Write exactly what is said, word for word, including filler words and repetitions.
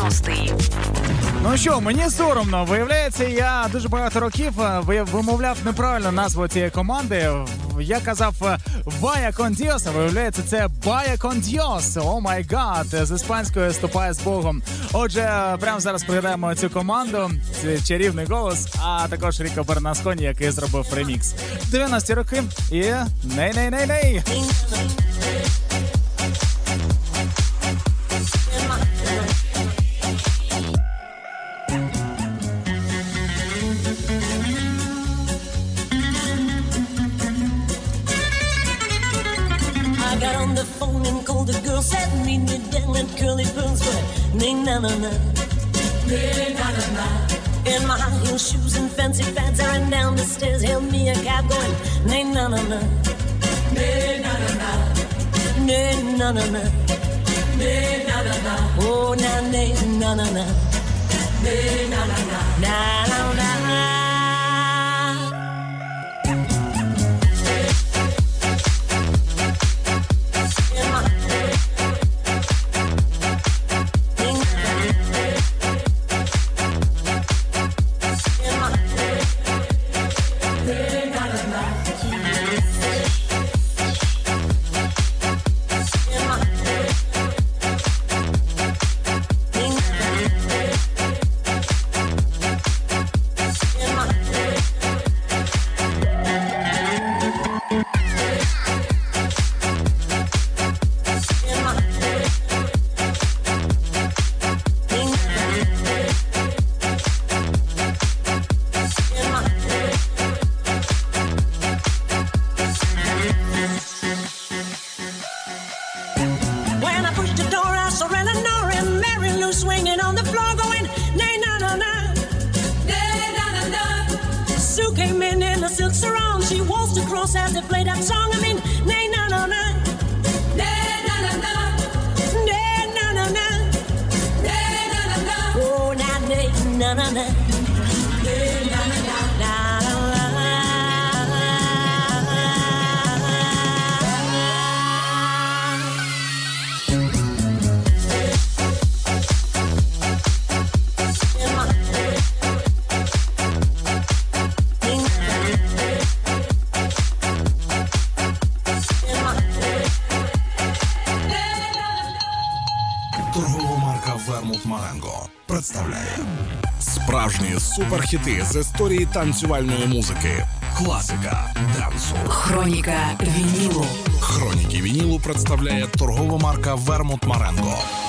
дев'яностий. Ну що, мені соромно. Виявляється, я дуже багато років вимовляв неправильно назву цієї команди. Я казав «Vaya con Dios», а виявляється, це «Vaya con Dios». О май гад, з іспанською «Ступай з Богом». Отже, прямо зараз пригадаємо цю команду, цей чарівний голос, а також Ріко Бернасконі, який зробив ремікс. дев'яності роки і ней-ней-ней-ней. Got on the phone and called the girl, said meet me down at Curly Burns, but ning na na na, ning na na na. In my high heel shoes and fancy pads, I ran down the stairs, hailed me a cab, going ning na na na, ning na na na, ning na na na, ning na na na. Oh na ning na na na, ning na na na, na na na. Справжні суперхіти з історії танцювальної музики. Класика дансу. Хроніка вінілу. Хроніки вінілу представляє торгова марка Вермут Маренго.